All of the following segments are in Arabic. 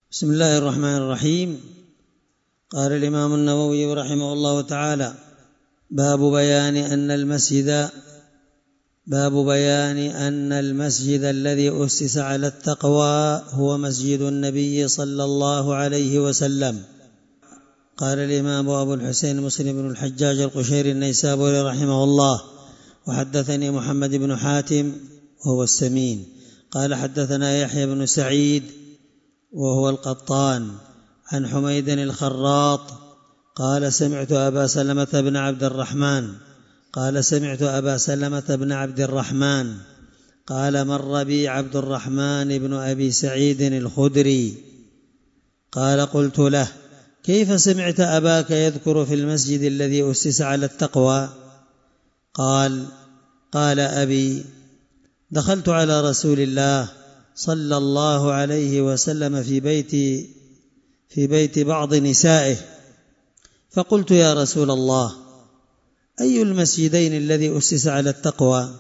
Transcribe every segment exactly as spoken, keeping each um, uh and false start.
بسم الله الرحمن الرحيم. قال الإمام النووي رحمه الله تعالى: باب بيان أن المسجد باب بيان أن المسجد الذي أسس على التقوى هو مسجد النبي صلى الله عليه وسلم. قال الإمام أبو الحسين مسلم بن الحجاج القشيري النيسابوري رحمه الله: وحدثني محمد بن حاتم وهو السمين قال حدثنا يحيى بن سعيد وهو القطان عن حميد الخراط قال سمعت أبا سلمة بن عبد الرحمن قال سمعت أبا سلمة بن عبد الرحمن قال مر بي عبد الرحمن بن أبي سعيد الخدري قال قلت له: كيف سمعت أباك يذكر في المسجد الذي أسس على التقوى؟ قال قال أبي: دخلت على رسول الله صلى الله عليه وسلم في بيت في بيت بعض نسائه فقلت: يا رسول الله، أي المسجدين الذي أسس على التقوى؟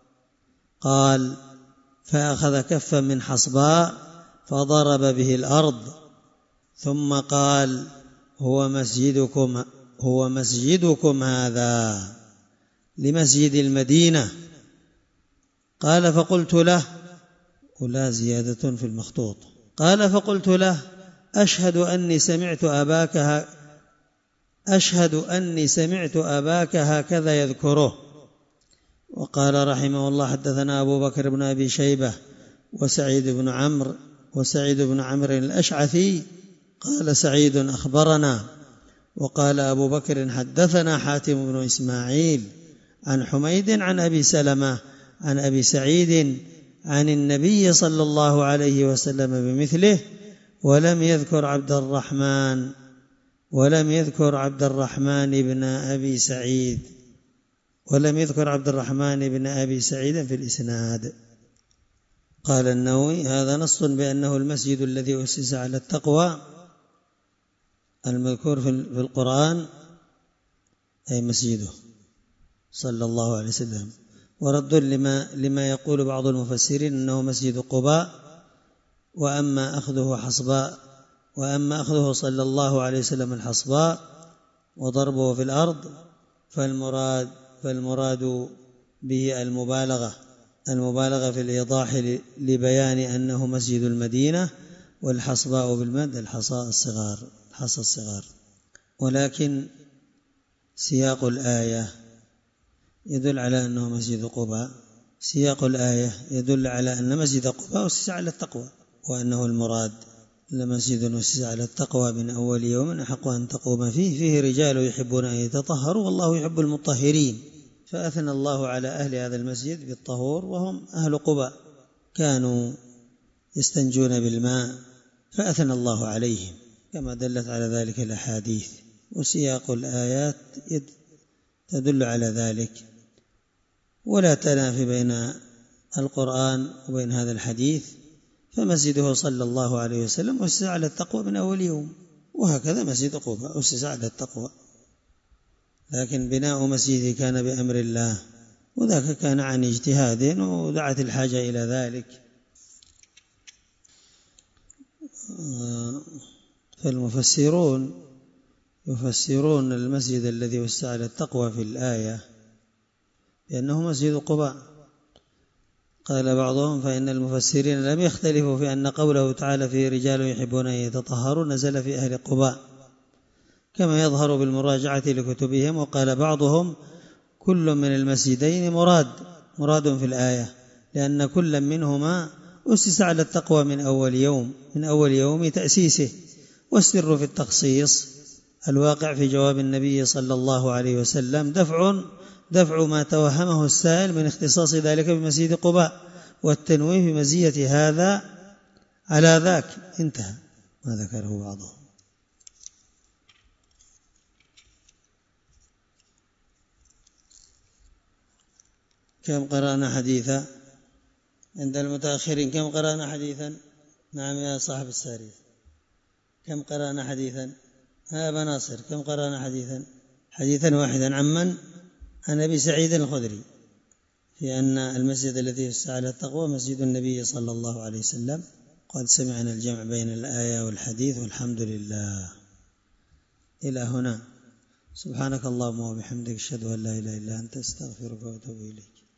قال: فأخذ كفا من حصباء فضرب به الأرض ثم قال: هو مسجدكم هو مسجدكم هذا لمسجد المدينة. قال فقلت له: ولا زيادة في المخطوط. قال فقلت له: أشهد أني سمعت أباك أشهد أني سمعت أباك هكذا يذكره. وقال رحمه الله: حدثنا أبو بكر بن أبي شيبة وسعيد بن عمرو وسعيد بن عمرو الأشعثي قال سعيد أخبرنا. وقال أبو بكر: حدثنا حاتم بن إسماعيل عن حميد عن أبي سلمة عن أبي سعيد عن النبي صلى الله عليه وسلم بمثله، ولم يذكر عبد الرحمن ولم يذكر عبد الرحمن بن أبي سعيد ولم يذكر عبد الرحمن بن أبي سعيد في الإسناد. قال النووي: هذا نص بأنه المسجد الذي أسس على التقوى المذكور في القرآن أي مسجده صلى الله عليه وسلم. ورد لما لما يقول بعض المفسرين أنه مسجد قباء، وأما أخذه حصباء وأما أخذه صلى الله عليه وسلم الحصباء وضربه في الأرض فالمراد فالمراد به المبالغة المبالغة في الإيضاح لبيان أنه مسجد المدينة، والحصباء بالمد الحصى الصغار الحصى الصغار. ولكن سياق الآية يدل على أنه مسجد قباء سياق الآية يدل على أن مسجد قباء أسس على التقوى، وأنه المراد لمسجد أسس على التقوى من أول يوم أحق أن تقوم فيه فيه رجال يحبون أن يتطهروا والله يحب المطهرين. فأثنى الله على أهل هذا المسجد بالطهور وهم أهل قباء، كانوا يستنجون بالماء فأثنى الله عليهم كما دلت على ذلك الأحاديث، وسياق الآيات تدل على ذلك. ولا تنافي بين القرآن وبين هذا الحديث، فمسجده صلى الله عليه وسلم أسس على التقوى من أول يوم، وهكذا مسجد قباء أسس على التقوى، لكن بناء مسجده كان بأمر الله، وذاك كان عن اجتهاد ودعت الحاجة إلى ذلك. فالمفسرون يفسرون المسجد الذي أسس على التقوى في الآية بأنه مسجد قباء. قال بعضهم: فإن المفسرين لم يختلفوا في أن قوله تعالى فيه رجال يحبون أن يتطهروا نزل في أهل قباء كما يظهر بالمراجعة لكتبهم. وقال بعضهم: كل من المسجدين مراد مراد في الآية، لأن كل منهما أسس على التقوى من أول يوم من أول يوم تأسيسه. والسر في التخصيص الواقع في جواب النبي صلى الله عليه وسلم دفع دفع ما توهمه السائل من اختصاص ذلك بمسجد قباء، والتنويه بمزية هذا على ذاك. انتهى ما ذكره بعضهم. كم قرأنا حديثا عند المتأخرين؟ كم قرأنا حديثا؟ نعم يا صاحب الساري، كم قرأنا حديثا؟ ها أبا ناصر، كم قرأنا حديثا؟ حديثا واحدا. عمن؟ عن أبي سعيد الخدري في أن المسجد الذي أسس على التقوى مسجد النبي صلى الله عليه وسلم. قد سمعنا الجمع بين الآية والحديث والحمد لله. إلى هنا. سبحانك اللهم وبحمدك أشهد أن لا إله إلا أنت أستغفرك وأتوب إليك.